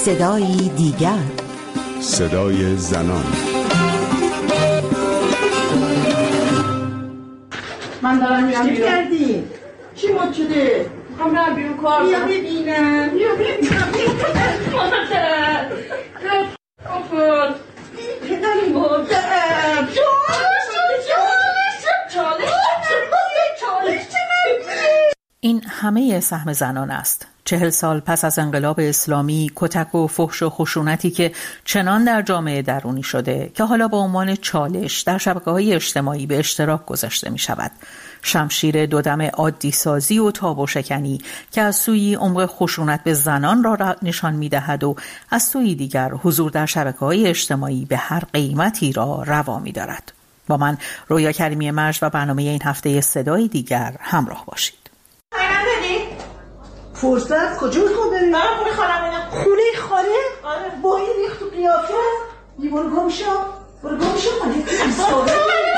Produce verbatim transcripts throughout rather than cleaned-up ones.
صدای دیگر، صدای زنان. من دارم میرم بیرون. چی کردی؟ چی مد شده؟ هم برم بیرون کار بیا ببینم. بیا ببینم. مادر افراد پدری مادر این همه سهم زنان است. چهل سال پس از انقلاب اسلامی، کتک و فحش و خشونتی که چنان در جامعه درونی شده که حالا با عنوان چالش در شبکه‌های اجتماعی به اشتراک گذاشته می شود. شمشیر دودم عادی سازی و تابو شکنی که از سوی عمق خشونت به زنان را نشان می دهد و از سوی دیگر حضور در شبکه‌های اجتماعی به هر قیمتی را روا می دارد. با من رویا کریمی مجد و برنامه این هفته صدای دیگر همراه باشید. فرصت کجا میخوام بریم؟ دارم خونه خالم اینا. خونه خاله؟ آره. با این ریخت و قیافه؟ یه برو گم شو برو گم شو من یه ساله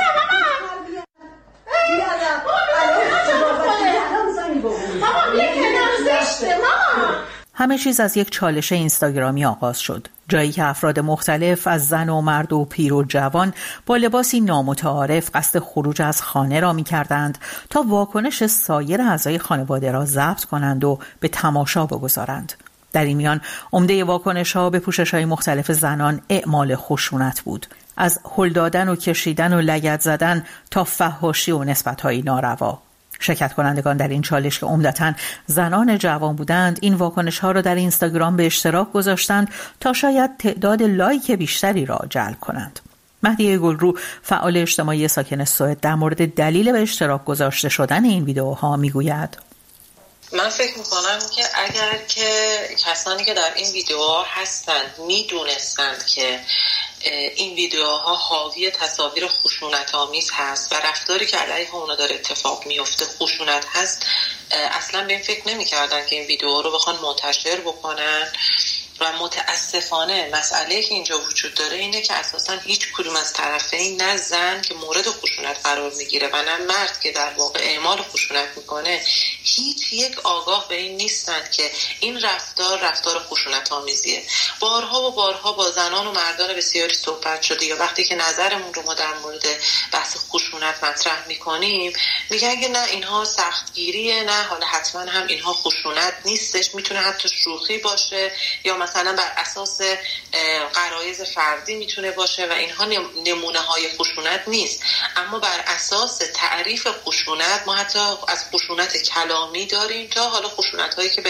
همه چیز از یک چالش اینستاگرامی آغاز شد، جایی که افراد مختلف از زن و مرد و پیر و جوان با لباسی نامتعارف قصد خروج از خانه را می کردند تا واکنش سایر اعضای خانواده را ضبط کنند و به تماشا بگذارند. در این میان عمده واکنش ها به پوشش های مختلف زنان اعمال خشونت بود، از هل دادن و کشیدن و لگد زدن تا فحاشی و نسبت های ناروا. شرکت کنندگان در این چالش که عمدتاً زنان جوان بودند، این واکنش ها را در اینستاگرام به اشتراک گذاشتند تا شاید تعداد لایک بیشتری را جلب کنند. مهدیه گلرو، فعال اجتماعی ساکن سوئد، در مورد دلیل به اشتراک گذاشته شدن این ویدیوها میگوید: من فکر میکنم که اگر که کسانی که در این ویدیوها هستند میدونستند که این ویدیوها حاوی تصاویر خشونت آمیز هست و رفتاری که علیه اونا داره اتفاق میفته خشونت هست، اصلا به این فکر نمیکردن که این ویدیوها رو بخوان منتشر بکنن. و متاسفانه مسئله که اینجا وجود داره اینه که اساسا هیچ کدوم از طرفین، نه زن که مورد خشونت قرار میگیره و نه مرد که در واقع اعمال خشونت میکنه، هیچ یک آگاه به این نیستند که این رفتار رفتار خشونت آمیزیه. بارها و بارها با زنان و مردان بسیاری صحبت شده یا وقتی که نظرمون رو ما در مورد بحث خشونت مطرح میکنیم میگن که نه اینها سختگیریه، نه حالا حتما هم اینها خشونت نیستش، میتونه حتی شوخی باشه یا مثلا بر اساس غرایز فردی میتونه باشه و اینها نمونه های خشونت نیست. اما بر اساس تعریف خشونت ما حتی از خشونت کلامی داریم تا حالا خشونت هایی که به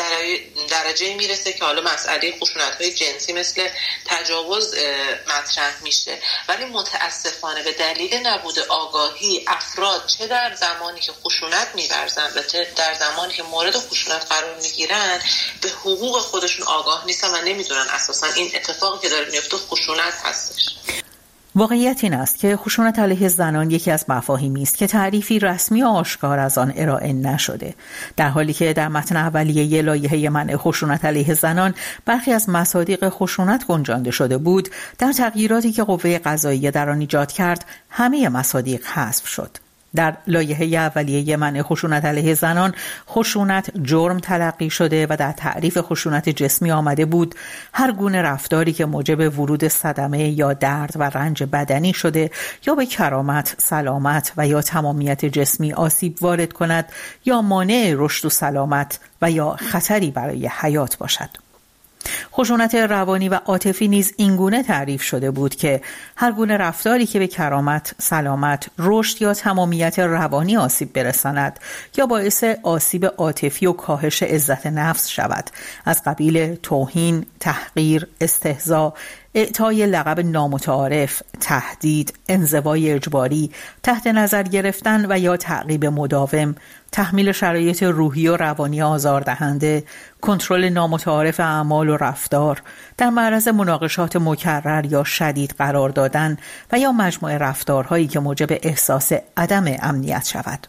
درجه میرسه که حالا مسئله خشونت های جنسی مثل تجاوز مطرح میشه. ولی متاسفانه به دلیل نبود آگاهی افراد چه در زمانی که خشونت می‌ورزن و چه در زمانی که مورد خشونت قرار میگیرن به حقوق خودشون آگاه نیستن و نمیدونن اساسا این اتفاقی که داره میفته خشونت هستش. واقعیت این است که خشونت علیه زنان یکی از مفاهیمی است که تعریفی رسمی و آشکار از آن ارائه نشده، در حالی که در متن اولیه لایحه منع خشونت علیه زنان برخی از مصادیق خشونت گنجانده شده بود. در تغییراتی که قوه قضاییه در آن ایجاد کرد، همه مصادیق حذف شد. در لایحه اولیه منع خشونت علیه زنان، خشونت جرم تلقی شده و در تعریف خشونت جسمی آمده بود هر گونه رفتاری که موجب ورود صدمه یا درد و رنج بدنی شده یا به کرامت، سلامت و یا تمامیت جسمی آسیب وارد کند یا مانع رشد و سلامت و یا خطری برای حیات باشد. خشونت روانی و عاطفی نیز اینگونه تعریف شده بود که هر گونه رفتاری که به کرامت، سلامت، رشد یا تمامیت روانی آسیب برساند یا باعث آسیب عاطفی و کاهش عزت نفس شود، از قبیل توهین، تحقیر، استهزاء، اعطای لقب نامتعارف، تهدید، انزوای اجباری، تحت نظر گرفتن و یا تعقیب مداوم، تحمیل شرایط روحی و روانی آزاردهنده، کنترل نامتعارف اعمال و رفتار، در معرض مناقشات مکرر یا شدید قرار دادن و یا مجموعه رفتارهایی که موجب احساس عدم امنیت شود.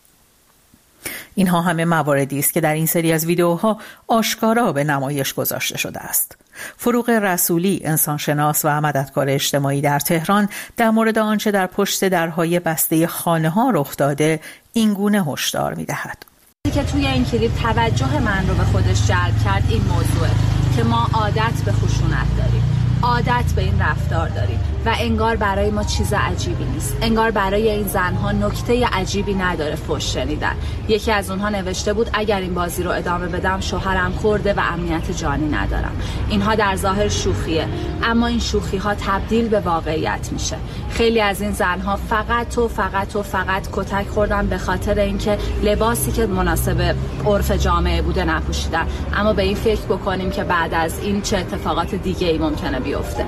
اینها همه مواردی است که در این سری از ویدیوها آشکارا به نمایش گذاشته شده است. فروغ رسولی، انسانشناس و مددکار اجتماعی در تهران، در مورد آنچه در پشت درهای بسته خانه‌ها رخ داده اینگونه هشدار می‌دهد. که توی این کلیپ توجه من رو به خودش جلب کرد این موضوعه. که ما عادت به خشونت داریم، عادت به این رفتار داریم و انگار برای ما چیز عجیبی نیست. انگار برای این زنها نکته عجیبی نداره فحش شنیدن. یکی از اونها نوشته بود اگر این بازی رو ادامه بدم شوهرم خورده و امنیت جانی ندارم. اینها در ظاهر شوخیه، اما این شوخی ها تبدیل به واقعیت میشه. خیلی از این زنها فقط و فقط و فقط کتک خوردن به خاطر اینکه لباسی که مناسب عرف جامعه بوده نپوشیدن. اما به این فکر بکنیم که بعد از این چه اتفاقات دیگه ای ممکنه بیفته.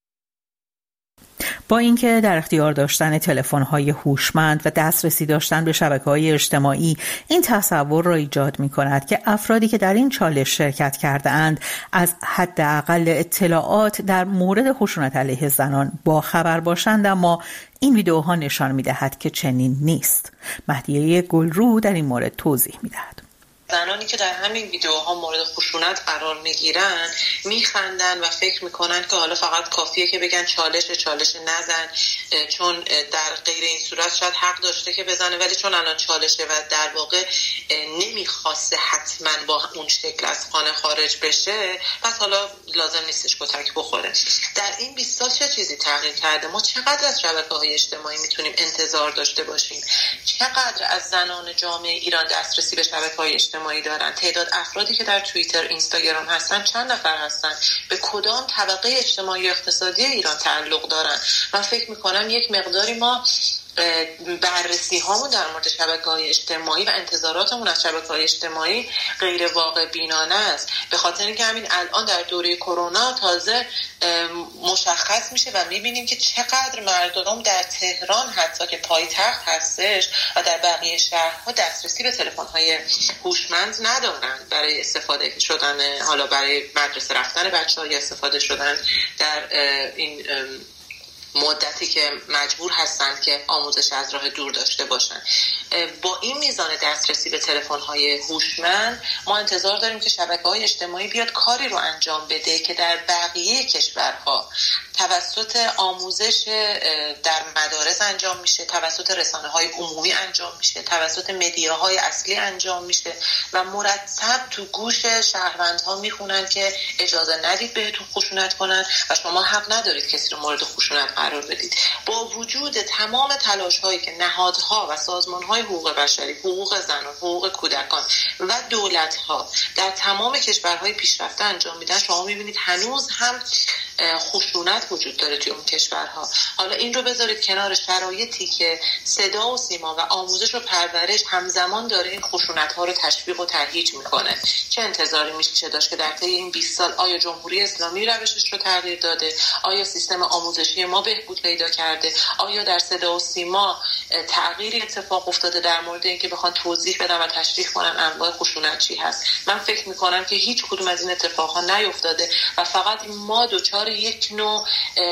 با اینکه در اختیار داشتن تلفن‌های هوشمند و دسترسی داشتن به شبکه‌های اجتماعی این تصور را ایجاد می‌کند که افرادی که در این چالش شرکت کرده‌اند از حداقل اطلاعات در مورد خشونت علیه زنان با خبر باشند، اما این ویدیوها نشان می‌دهد که چنین نیست. مهدیه گلرو در این مورد توضیح می‌دهد. زنانی که در همین ویدیوها مورد خشونت قرار میگیرن میخندن و فکر میکنن که حالا فقط کافیه که بگن چالش چالش نزن، چون در غیر این صورت شاید حق داشته که بزنه، ولی چون الان چالشه و در واقع نمیخواسته حتما با اون شکل از خانه خارج بشه، پس حالا لازم نیستش کتک بخوره. در این بیست سال چه چیزی تغییر کرده؟ ما چقدر از شبکه‌های اجتماعی میتونیم انتظار داشته باشیم؟ چقدر از زنان جامعه ایران دسترسی به شبکه‌های اجتماعی دارن؟ تعداد افرادی که در توییتر، اینستاگرام هستن چند نفر هستن؟ به کدام طبقه اجتماعی و اقتصادی ایران تعلق دارن؟ من فکر میکنم یک مقداری ما بررسی هامون در مورد شبکه‌های اجتماعی و انتظاراتمون از شبکه‌های اجتماعی غیر واقع بینانه است، به خاطر اینکه همین الان در دوره کرونا تازه مشخص میشه و میبینیم که چقدر مردم در تهران حتی که پایتخت هستش و در بقیه شهرها دسترسی به تلفن‌های هوشمند ندارن برای استفاده شدن، حالا برای مدرسه رفتن بچه‌ها یا استفاده شدن در این مدتی که مجبور هستند که آموزش از راه دور داشته باشند. با این میزان دسترسی به تلفن‌های هوشمند ما انتظار داریم که شبکه‌های اجتماعی بیاد کاری رو انجام بده که در بقیه کشورها توسط آموزش در مدارس انجام میشه، توسط رسانه‌های عمومی انجام میشه، توسط مدیاهای اصلی انجام میشه و مرتب تو گوش شهروندها میخونن که اجازه ندید بهتون خشونت کنن و شما حق ندارید کسی رو مورد خشونت قرار بدید. با وجود تمام تلاش‌هایی که نهادها و سازمان‌های حقوق بشری، حقوق زنان، حقوق کودکان و دولت‌ها در تمام کشورهای پیشرفته انجام میدن، شما می‌بینید هنوز هم خشونت وجود داره توی اون کشورها. حالا این رو بذارید کنار شرایطی که صدا و سیما و آموزش و پرورش همزمان داره این خشونت‌ها رو تشویق و ترویج میکنه. چه انتظاری میشه داشت که در طی این بیست سال آیا جمهوری اسلامی روشش رو تغییر داده؟ آیا سیستم آموزشی ما بهبود پیدا کرده؟ آیا در صدا و سیما تغییری اتفاق افتاده در مورد اینکه بخوان توضیح بدن و تشریح کنن انواع خشونت چی هست؟ من فکر میکنم که هیچ کدوم از این اتفاقها نیفتاده و فقط ما دوچار یک نوع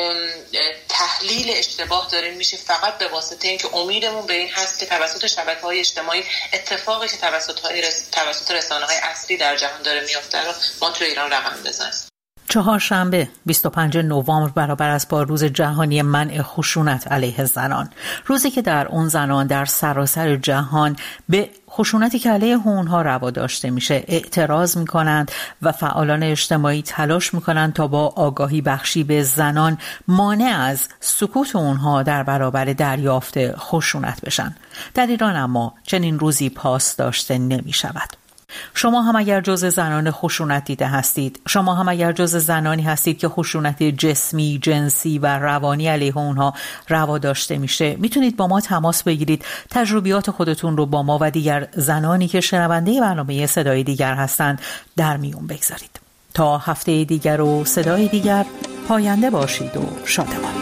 تحلیل اشتباه داریم میشه، فقط به واسطه اینکه امیدمون به این هست که توسط شبکه‌های اجتماعی اتفاقی که توسط توسط رسانه‌های اصلی در جهان داره میفته رو ما تو ایران رقم بزنیم. چهارشنبه بیست و پنجم نوامبر برابر است با روز جهانی منع خشونت علیه زنان، روزی که در اون زنان در سراسر جهان به خشونتی که علیه اونها روا داشته میشه اعتراض میکنند و فعالان اجتماعی تلاش میکنند تا با آگاهی بخشی به زنان مانع از سکوت اونها در برابر دریافت خشونت بشن. در ایران اما چنین روزی پاس داشته نمیشود. شما هم اگر جزء زنان خشونت دیده هستید، شما هم اگر جزء زنانی هستید که خشونت جسمی، جنسی و روانی علیه اونها روا داشته میشه، میتونید با ما تماس بگیرید، تجربیات خودتون رو با ما و دیگر زنانی که شنونده برنامه صدای دیگر هستند در میون بگذارید. تا هفته دیگر و صدای دیگر، پاینده باشید و شادمان.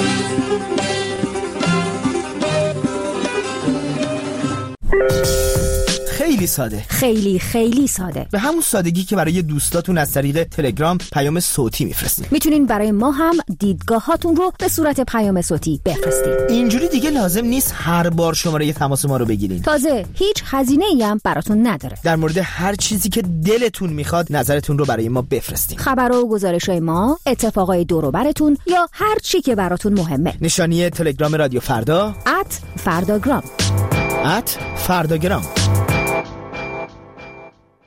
خیلی ساده، خیلی خیلی ساده، به همون سادگی که برای دوستاتون از طریق تلگرام پیام صوتی میفرستید. میتونین برای ما هم دیدگاهاتون رو به صورت پیام صوتی بفرستید. اینجوری دیگه لازم نیست هر بار شماره تماس ما رو بگیرین. تازه هیچ هزینه‌ای هم براتون نداره. در مورد هر چیزی که دلتون میخواد نظرتون رو برای ما بفرستید. خبر و گزارش‌های ما، اتفاقای دور و براتون یا هر چی که براتون مهمه. نشانی تلگرام رادیو فردا ات فرداگرام ات فرداگرام